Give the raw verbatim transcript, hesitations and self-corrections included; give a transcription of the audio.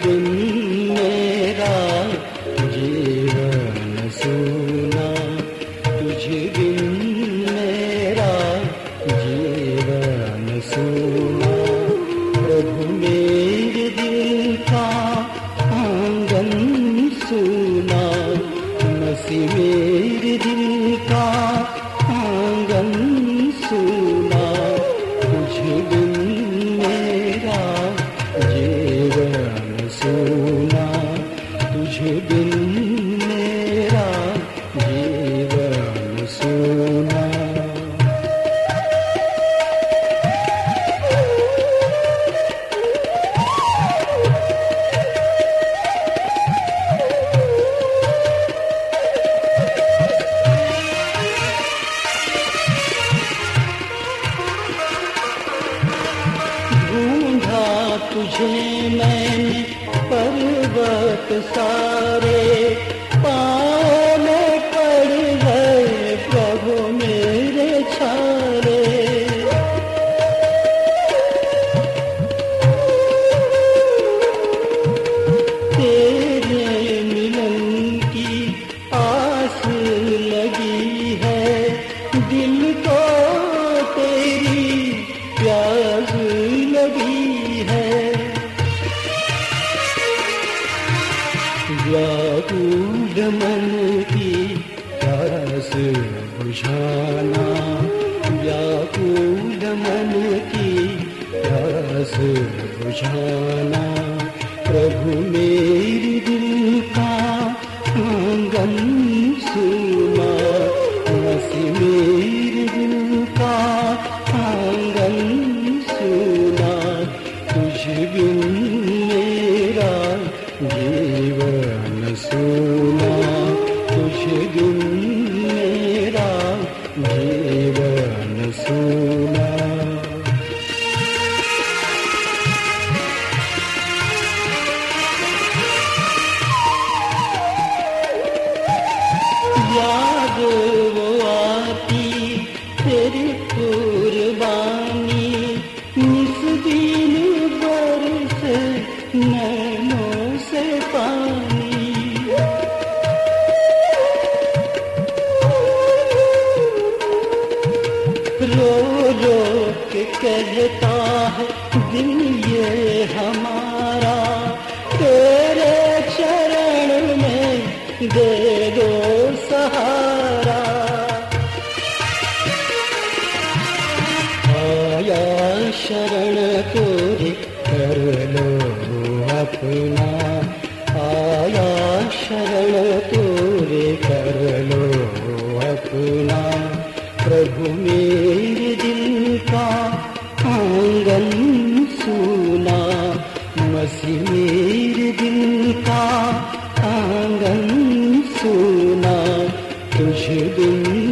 बिन मेरा जीवन सूना, तुझ बिन मेरा जीवन सूना। प्रभु मेरे दिल का आंगन सूना, मसीह मेरे दिल का आंगन सूना, तुझ बिन मेरा जीवन सूना, तुझ बिन मेरा जीवन सूना। ढूंढा तुझे मैंने पर्वत सारे, पाँव में पड़ गए प्रभु मेरे छारे। तेरे मिलन की आस लगी है, दिल को तेरी प्यास लगी है। व्याकुल मन की प्यास बुझाना, व्याकुल मन की प्यास बुझाना। प्रभु मेरे दिल का आंगन सूना, मसीह मेरे दिल का आंगन सूना, तुझ बिन मेरा जीवन सूना, तुझ बिन मेरा जीवन सूना। याद वो आती तेरी कुर्बानी, निस दिन बरसे नैनों से पानी। रो रो के कहता है दिल ये हमारा, तेरे चरण में दे दो सहारा। आया शरण तोरे कर लो अपना, आया शरण तोरे कर लो अपना। प्रभु मेरे दिल का आंगन सूना, मसीह मेरे दिल का आंगन सूना, तुझ बिन